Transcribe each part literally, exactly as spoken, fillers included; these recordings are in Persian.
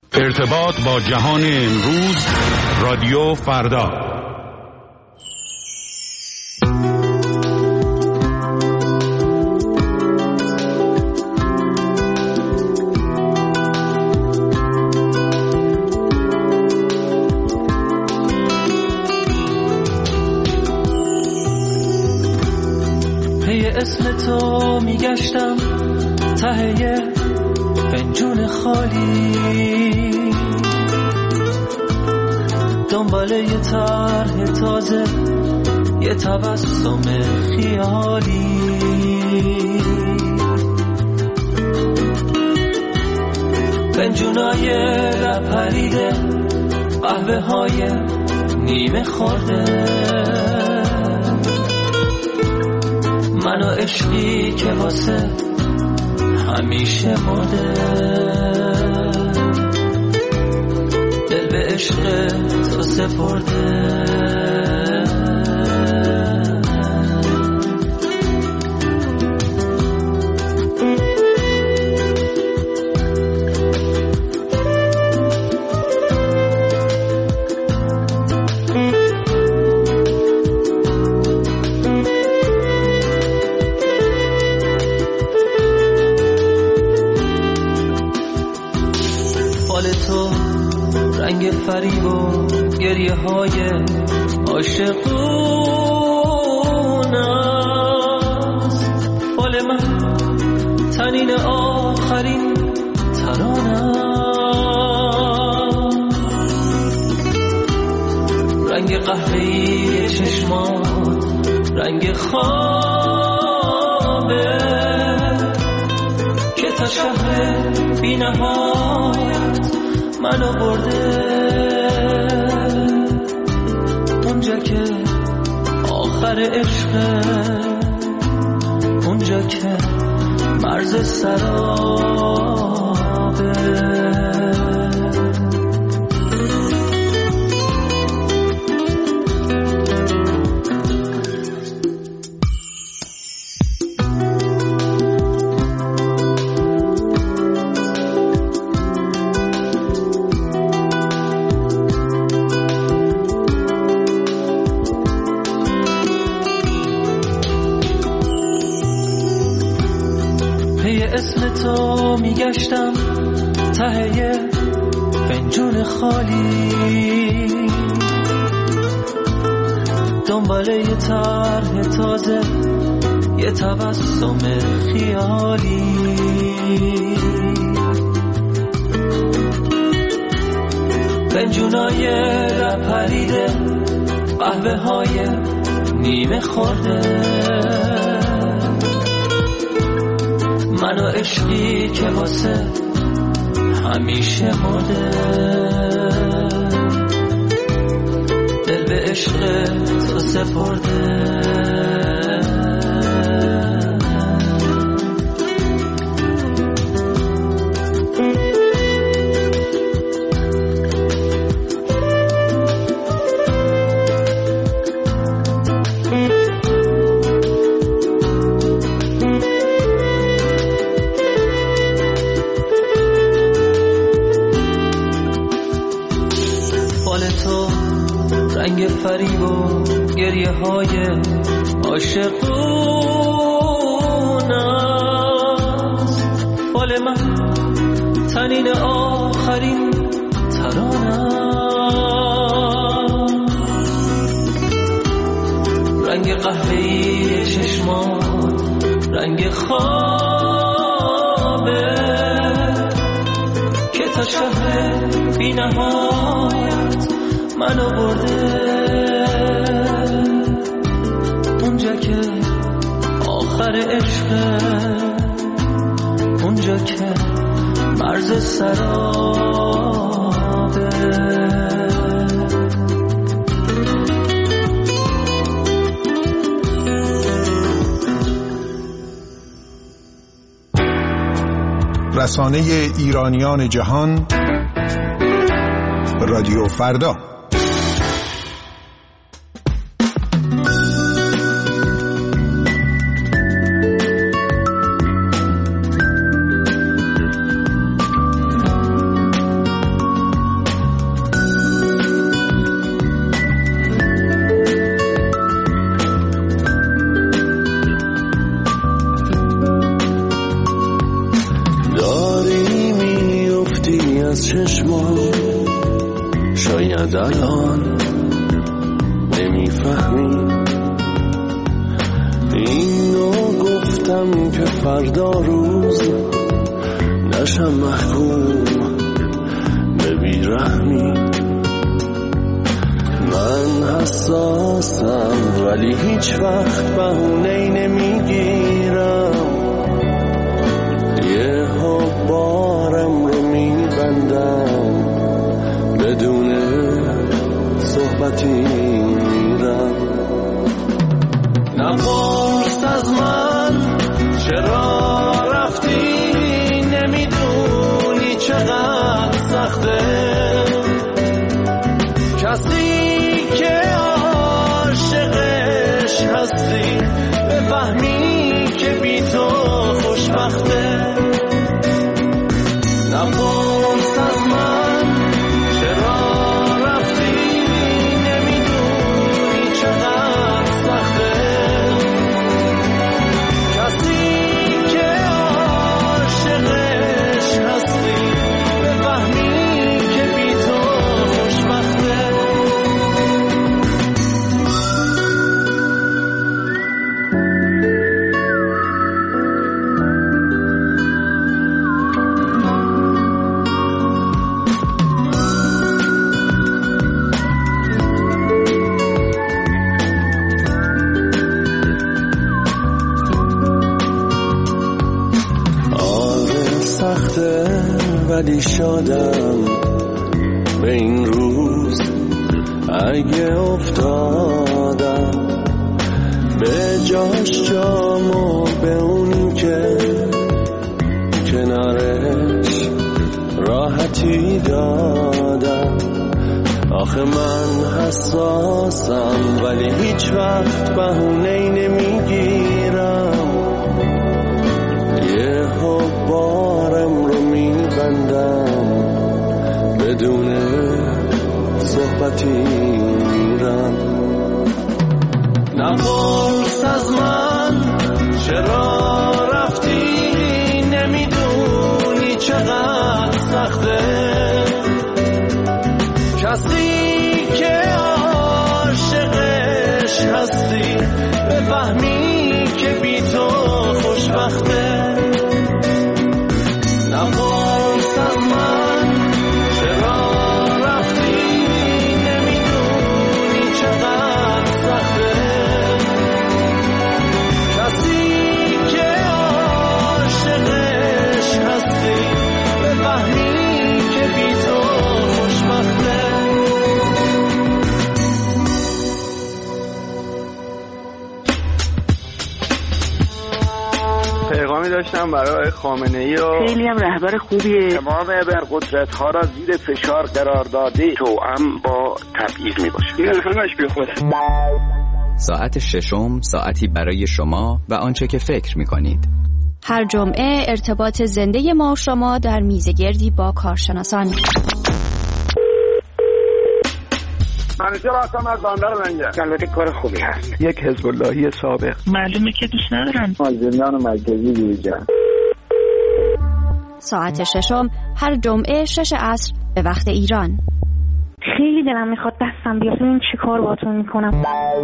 ارتباط با جهان امروز، رادیو فردا. پی اسم تو میگشتم ته فنجون خالی، دنبال یه طرح تازه، یه تبسم خیالی. فنجونای لپریده، قهوه های نیمه خورده، من و عشقی که واسه همیشه مرده. دل به عشق تو سپرده. رنگ فریب و گریه های عاشقون است، حال من تنین آخرین ترانم. رنگ قهوه‌ای چشمات رنگ خوابه که تا شهر بی نهایت منو برده. اونجا که آخر عشقه، اونجا که مرز سرابه. اسم تو میگشتم ته فنجون خالی، دنبال یه طرح تازه، یه تبسم خیالی. فنجونای لپریده، قهوه های نیمه خورده، من و عشقی که واسه همیشه مرده. دل به عشق تو سپرده. رنگ فریب و گریه های عاشقون است، حال من تنین آخرین ترانم. رنگ قهوه‌ای چشمات رنگ خوابه که تا شهر بی نهایت منو برده. اونجا که آخر عشقه، اونجا که مرز سرابه. رسانه ایرانیان جهان، رادیو فردا. از چشمان شاید الان نمیفهمی. اینو گفتم که فردا روز نشم محکوم به بیرحمی. من حساسم ولی هیچ وقت بهونه‌ای نمیگیرم. یه بارم رو میبندم بدون صحبتی میرم. نپرس از من چرا رفتی، نمیدونی چقدر سخته. کسی که عاشقش هستی بفهمی که بی تو خوشبخته. نپرس از من چرا رفتی، نمیدونی چقدر سخته. کسی که عاشقش هستی بفهمی که بی تو خوشبخته. ولی شادم به این روز اگه افتادم به جاش جامو به اون که کنارش راحتی دادم. آخه من حساسم ولی هیچ وقت بهونه‌ای نمیگیرم. یه بارم رو میبندم بدون صحبتی میرم. نپرس از من چرا رفتی، نمیدونی چقدر سخته. کسی که عاشقش هستی بفهمی که بی تو خوشبخته. نپرس از من چرا رفتی، نمیدونی چقدر سخته. کسی که عاشقش هستی بفهمی که بی تو خوشبخته. پیغامی داشتم برای خامنه‌ای و خیلی هم رهبر خوبیه. تمام ابرقدرت‌ها را زیر فشار قرار داده توأم با تبعیض میباشه. این همش بی خوده. ساعت ششم، ساعتی برای شما و آنچه که فکر می‌کنید. هر جمعه ارتباط زنده ما و شما در میزگردی با کارشناسان. منیجر هستم از بندر لنگر. البته کار خوبی هست. یک حزب اللهی سابق. معلومه که دوست ندارن. زندان مرکزی بیرجن. ساعت ششم هر جمعه شش عصر به وقت ایران. خیلی دلم میخواد دستم بیاد این چی کار باتون میکنم.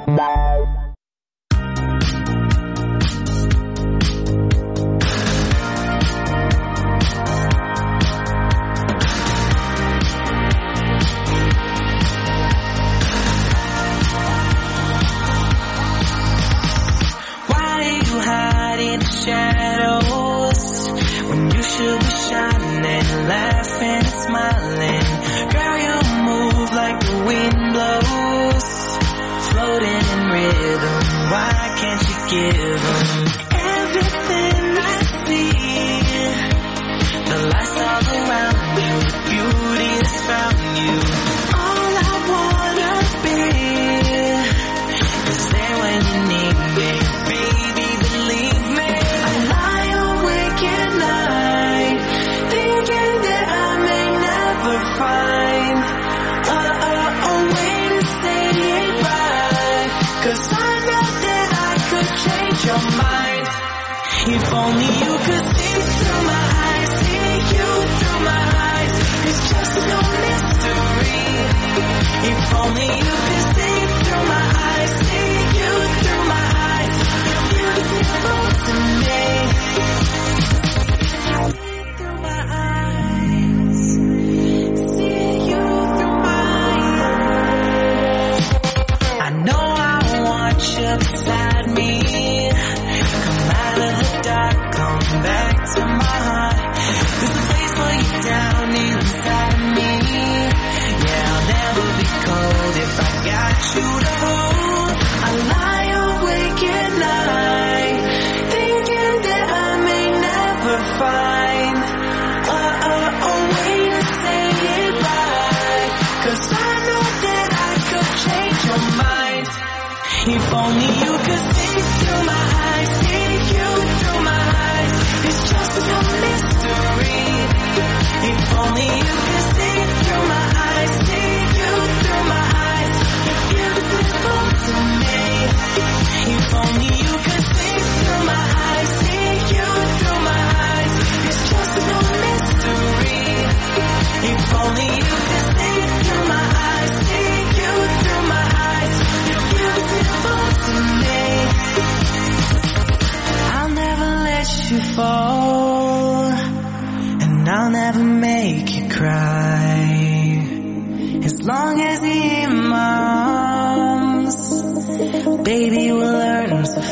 Shadows when you should be shining, laughing and smiling. Girl, you move like the wind blows, floating in rhythm. Why can't you give them everything I see? The lights all around you, the beauty that's found you. All I wanna be is there when you need me, baby. Believe me. Your mind.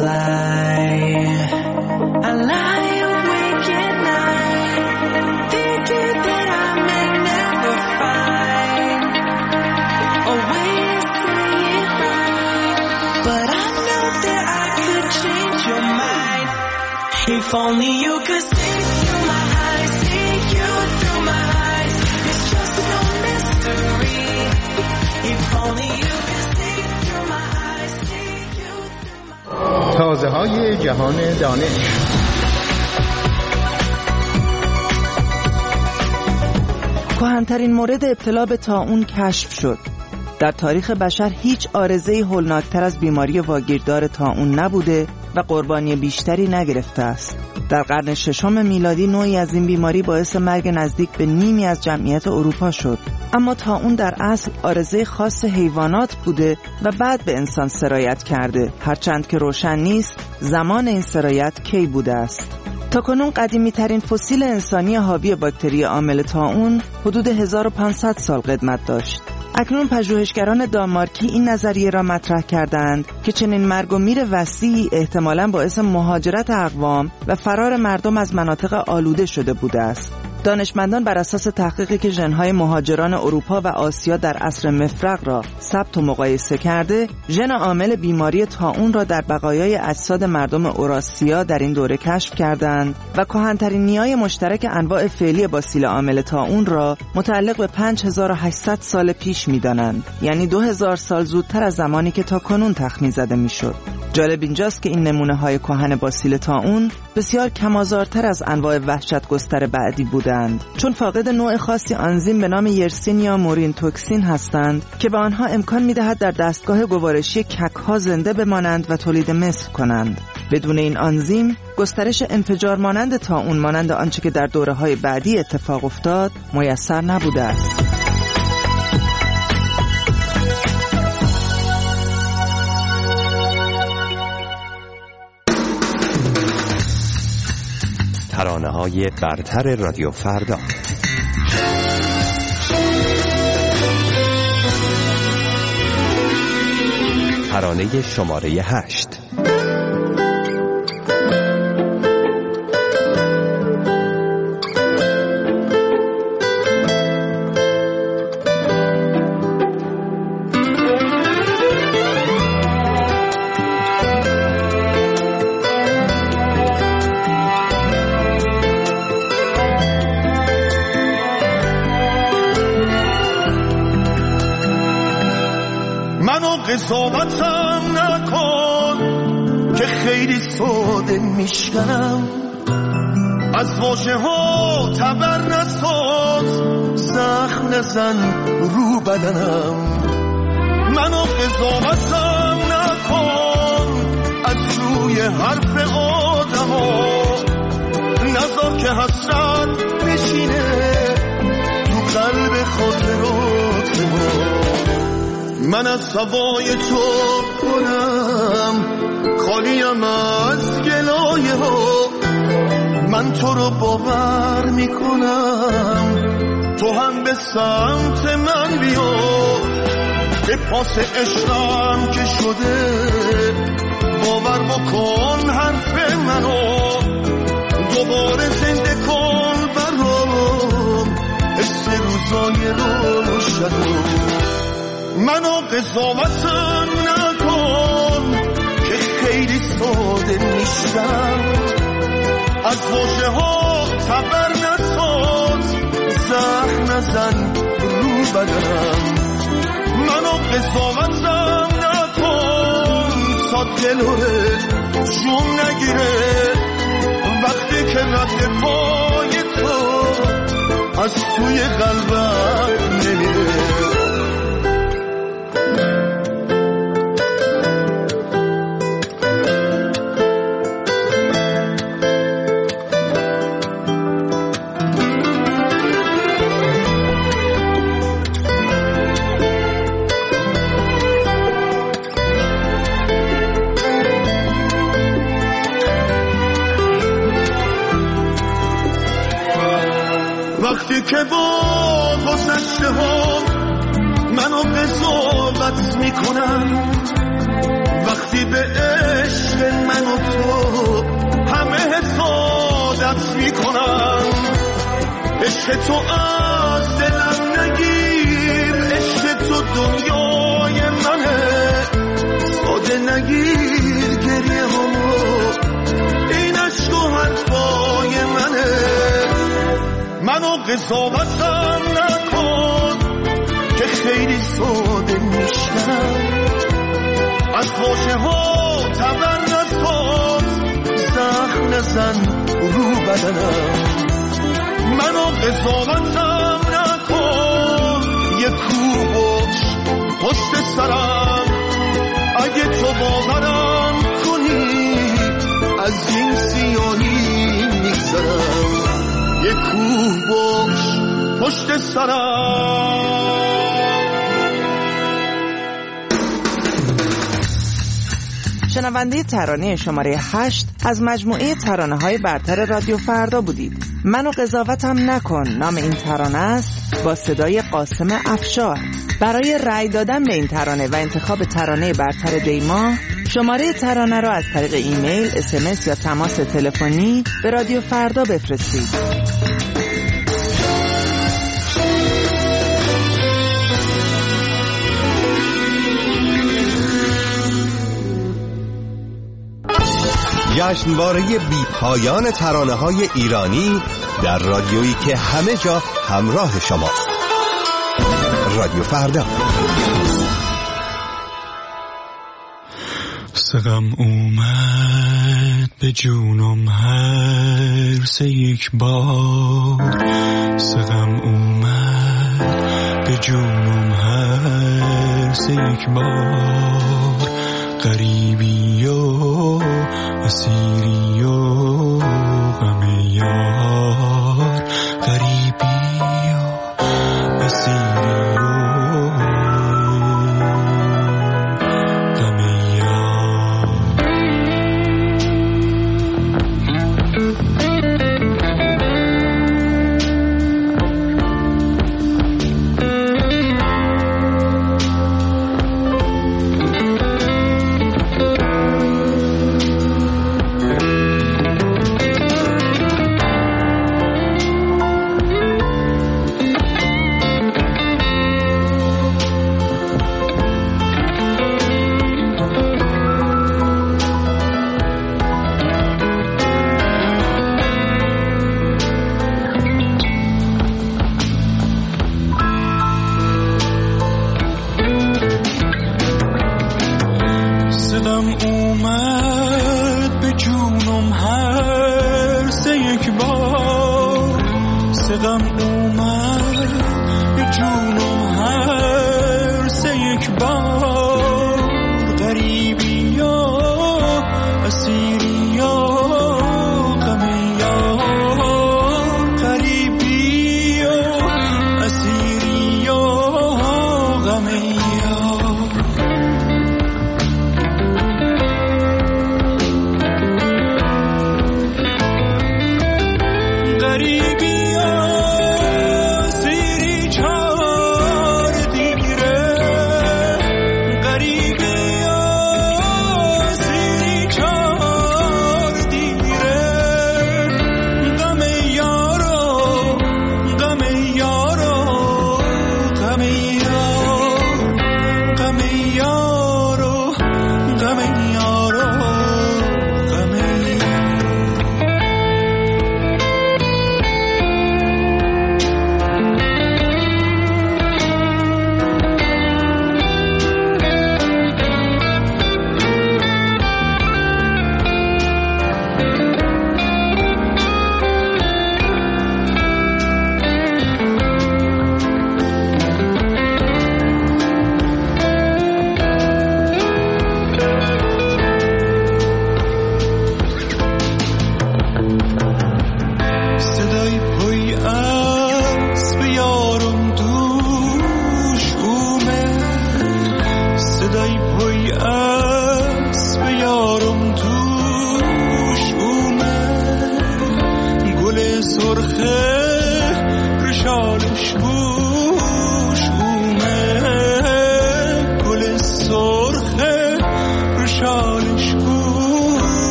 fly. I lie awake at night, thinking that I may never find a way to say it right. But I know that I could change your mind. If only you could see through my eyes, see you through my eyes. It's just no mystery. If only you could see through my eyes, see you through my eyes. تازه های جهان دانش. کهن‌ترین مورد ابتلا به طاعون کشف شد. در تاریخ بشر هیچ عارضه‌ای هولناکتر از بیماری واگیردار طاعون نبوده و قربانی بیشتری نگرفته است. در قرن ششم میلادی نوعی از این بیماری باعث مرگ نزدیک به نیمی از جمعیت اروپا شد. اما طاعون در اصل عارضه خاص حیوانات بوده و بعد به انسان سرایت کرده، هرچند که روشن نیست زمان این سرایت کی بوده است. تاکنون قدیمی ترین فسیل انسانی حاوی باکتری عامل طاعون حدود هزار و پانصد سال قدمت داشت. اکنون پژوهشگران دانمارکی این نظریه را مطرح کردند که چنین مرگ و میر وسیعی احتمالاً باعث مهاجرت اقوام و فرار مردم از مناطق آلوده شده بوده است. دانشمندان بر اساس تحقیقی که ژن‌های مهاجران اروپا و آسیا در عصر مفرق را ثبت و مقایسه کرده، ژن عامل بیماری طاعون را در بقایای اجساد مردم اوراسیا در این دوره کشف کردند و کهن‌ترین نیای مشترک انواع فعلی باسیل عامل طاعون را متعلق به پنج هزار و هشتصد سال پیش می‌دانند، یعنی دو هزار سال زودتر از زمانی که تاکنون تخمین زده می‌شد. جالب اینجاست که این نمونه‌های کهن باسیل طاعون بسیار کم‌آزارتر از انواع وحشت‌گستر بعدی بودند، چون فاقد نوع خاصی آنزیم به نام یرسینیا مورینتوکسین هستند که به آنها امکان می‌دهد در دستگاه گوارشی کک‌ها زنده بمانند و تولید مثل کنند. بدون این آنزیم گسترش انفجار مانند طاعون مانند آنچه که در دوره‌های بعدی اتفاق افتاد میسر نبوده است. ترانه‌های برتر رادیو فردا. ترانه شماره هشت. قضاوتم نکن که خیلی ساده میشکنم، از واژه ها تبر نساز، زخم نزن رو بدنم. منو قضاوتم نکن از روی حرف آدم ها، نذار که حسرت بشینه تو قلب خاطرات ما. من از هوای تو کنم خالیم از گلایه ها، من تو رو باور میکنم تو هم به سمت من بیا، به پاس عشقم که شده باور بکن حرف منو، دوباره زنده کن برام حس روزای روشنو. منو قضاوتم نکن که خیلی ساده میشم، از واژه ها تبر نساز، زخم نزن رو بدنم. منو قضاوتم نکن تا دلوره جون نگیره وقتی که رد پای تو از توی قلبم نمیره. وقتی که با گذشته ها منو قضاوت میکنن، وقتی به عشق من و تو همه حسادت میکنن. عشق تو از دلم نگیر، عشق تو دنیای منه. ساده نگیر گریه همو، این عشق و حرفای منه. منو قضاوتم نکن که خیلی ساده میشم. از واژه ها طبع نساز، زخم نزن رو بدنم. منو قضاوتم نکن، یه کوه باش پشت سرم. اگه تو باورم کنی از این سیاهی میگذرم. یه کوه باش پشت سرم. شنونده ترانه شماره هشت از مجموعه ترانه های برتر رادیو فردا بودید. منو قضاوتم نکن نام این ترانه است، با صدای قاسم افشار. برای رأی دادن به این ترانه و انتخاب ترانه برتر دیما، شماره ترانه را از طریق ایمیل، اس ام اس یا تماس تلفنی به رادیو فردا بفرستید. جشنواره بی پایان ترانه‌های ایرانی در رادیویی که همه جا همراه شماست. رادیو فردا. سقم اومد به جونم هر سه یک بار. سقم اومد به جونم هر سه یک بار. غریبی و اسیری و غم یار. غریبی و اسیری و غم یار.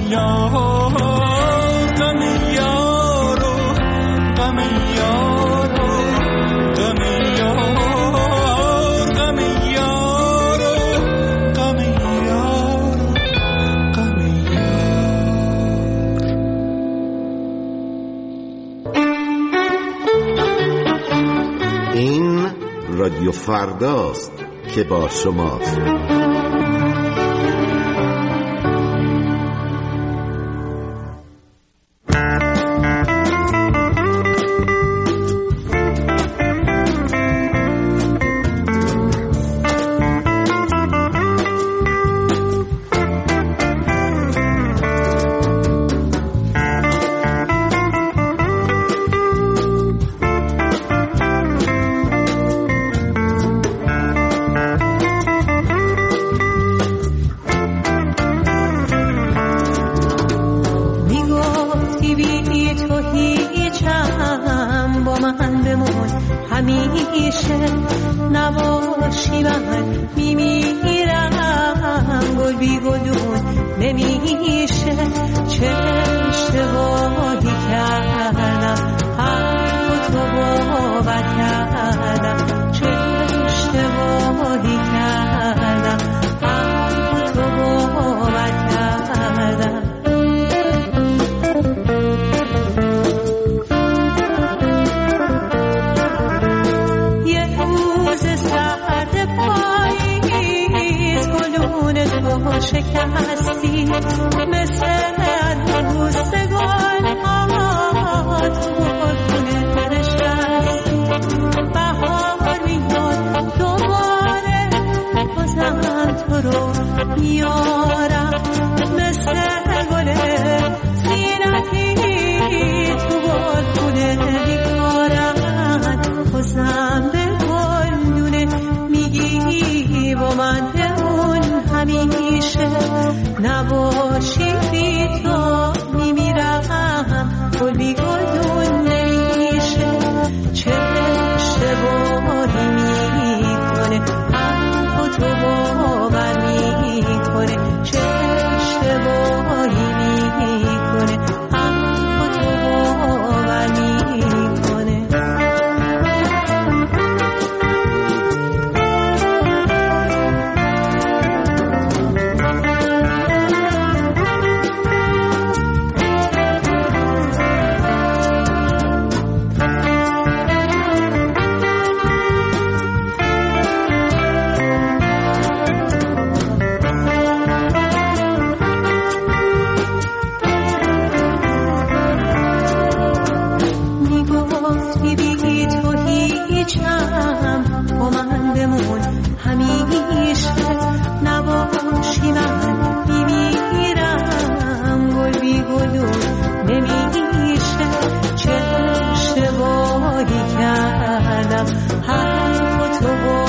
یار غم یارو غم یارو غم یار غم یارو غم یارو غم یار. این رادیو فرداست که با شماست. نمیشه چه اشتباهی کردم حرف تو